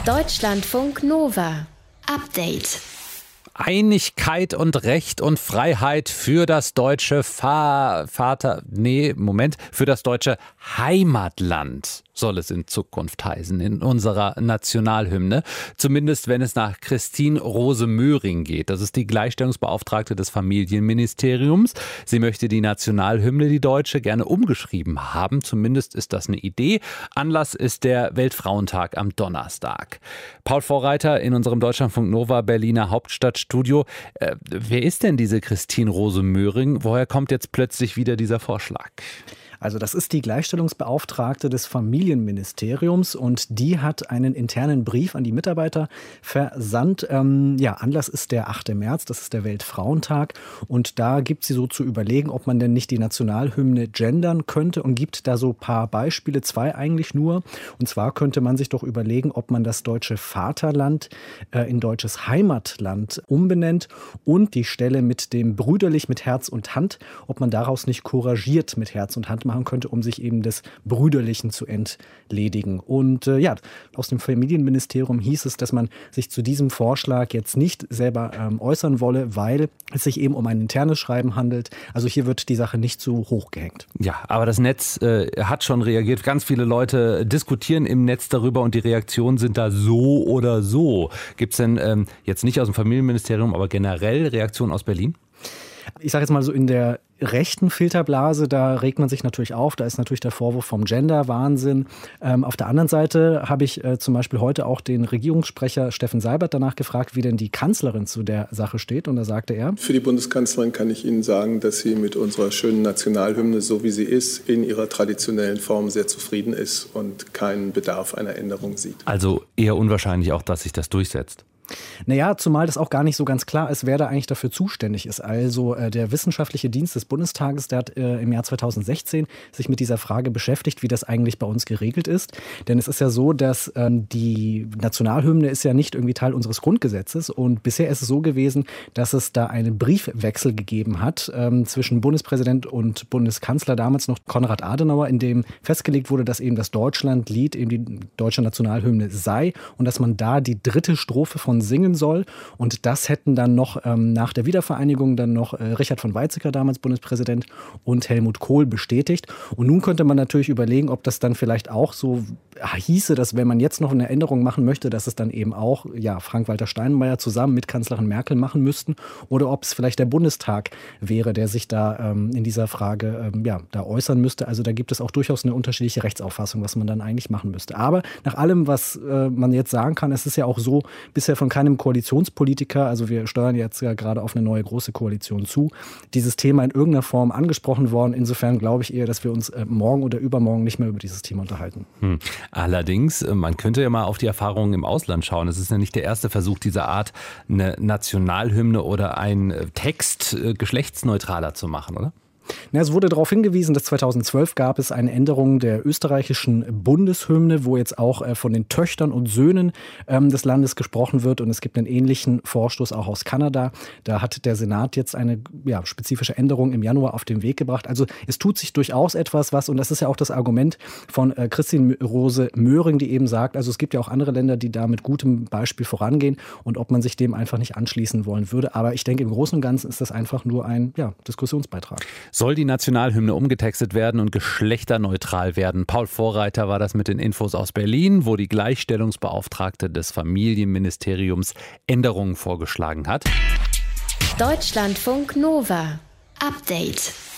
Deutschlandfunk Nova. Update. Einigkeit und Recht und Freiheit für das deutsche für das deutsche Heimatland soll es in Zukunft heißen, in unserer Nationalhymne. Zumindest wenn es nach Christine Rose Möhring geht. Das ist die Gleichstellungsbeauftragte des Familienministeriums. Sie möchte die Nationalhymne, die deutsche, gerne umgeschrieben haben. Zumindest ist das eine Idee. Anlass ist der Weltfrauentag am Donnerstag. Paul Vorreiter in unserem Deutschlandfunk Nova Berliner Hauptstadtstudio. Wer ist denn diese Christine Rose Möhring? Woher kommt jetzt plötzlich wieder dieser Vorschlag? Also das ist die Gleichstellungsbeauftragte des Familienministeriums und die hat einen internen Brief an die Mitarbeiter versandt. Anlass ist der 8. März, das ist der Weltfrauentag und da gibt sie so zu überlegen, ob man denn nicht die Nationalhymne gendern könnte und gibt da so ein paar Beispiele, 2 eigentlich nur. Und zwar könnte man sich doch überlegen, ob man das deutsche Vaterland in deutsches Heimatland umbenennt und die Stelle mit dem brüderlich mit Herz und Hand, ob man daraus nicht couragiert mit Herz und Hand machen könnte, um sich eben des Brüderlichen zu entledigen. Und aus dem Familienministerium hieß es, dass man sich zu diesem Vorschlag jetzt nicht selber äußern wolle, weil es sich eben um ein internes Schreiben handelt. Also hier wird die Sache nicht so hoch gehängt. Ja, aber das Netz hat schon reagiert. Ganz viele Leute diskutieren im Netz darüber und die Reaktionen sind da so oder so. Gibt es denn jetzt nicht aus dem Familienministerium, aber generell Reaktionen aus Berlin? Ich sage jetzt mal so, in der rechten Filterblase, da regt man sich natürlich auf. Da ist natürlich der Vorwurf vom Gender-Wahnsinn. Auf der anderen Seite habe ich zum Beispiel heute auch den Regierungssprecher Steffen Seibert danach gefragt, wie denn die Kanzlerin zu der Sache steht. Und da sagte er: Für die Bundeskanzlerin kann ich Ihnen sagen, dass sie mit unserer schönen Nationalhymne, so wie sie ist, in ihrer traditionellen Form sehr zufrieden ist und keinen Bedarf einer Änderung sieht. Also eher unwahrscheinlich auch, dass sich das durchsetzt. Naja, zumal das auch gar nicht so ganz klar ist, wer da eigentlich dafür zuständig ist. Also der Wissenschaftliche Dienst des Bundestages, der hat im Jahr 2016 sich mit dieser Frage beschäftigt, wie das eigentlich bei uns geregelt ist. Denn es ist ja so, dass die Nationalhymne ist ja nicht irgendwie Teil unseres Grundgesetzes. Und bisher ist es so gewesen, dass es da einen Briefwechsel gegeben hat zwischen Bundespräsident und Bundeskanzler, damals noch Konrad Adenauer, in dem festgelegt wurde, dass eben das Deutschlandlied eben die deutsche Nationalhymne sei und dass man da die 3. Strophe von singen soll. Und das hätten dann noch nach der Wiedervereinigung dann noch Richard von Weizsäcker, damals Bundespräsident, und Helmut Kohl bestätigt. Und nun könnte man natürlich überlegen, ob das dann vielleicht auch so hieße, dass wenn man jetzt noch eine Änderung machen möchte, dass es dann eben auch Frank-Walter Steinmeier zusammen mit Kanzlerin Merkel machen müssten oder ob es vielleicht der Bundestag wäre, der sich da in dieser Frage da äußern müsste. Also da gibt es auch durchaus eine unterschiedliche Rechtsauffassung, was man dann eigentlich machen müsste. Aber nach allem, was man jetzt sagen kann, es ist ja auch so, bisher von keinem Koalitionspolitiker, also wir steuern jetzt ja gerade auf eine neue große Koalition zu, dieses Thema in irgendeiner Form angesprochen worden. Insofern glaube ich eher, dass wir uns morgen oder übermorgen nicht mehr über dieses Thema unterhalten. Allerdings, man könnte ja mal auf die Erfahrungen im Ausland schauen. Es ist ja nicht der erste Versuch dieser Art, eine Nationalhymne oder einen Text geschlechtsneutraler zu machen, oder? Es wurde darauf hingewiesen, dass 2012 gab es eine Änderung der österreichischen Bundeshymne, wo jetzt auch von den Töchtern und Söhnen des Landes gesprochen wird. Und es gibt einen ähnlichen Vorstoß auch aus Kanada. Da hat der Senat jetzt eine spezifische Änderung im Januar auf den Weg gebracht. Also es tut sich durchaus etwas was. Und das ist ja auch das Argument von Christine Rose Möhring, die eben sagt, also es gibt ja auch andere Länder, die da mit gutem Beispiel vorangehen und ob man sich dem einfach nicht anschließen wollen würde. Aber ich denke, im Großen und Ganzen ist das einfach nur ein Diskussionsbeitrag. Soll die Nationalhymne umgetextet werden und geschlechterneutral werden? Paul Vorreiter war das mit den Infos aus Berlin, wo die Gleichstellungsbeauftragte des Familienministeriums Änderungen vorgeschlagen hat. Deutschlandfunk Nova. Update.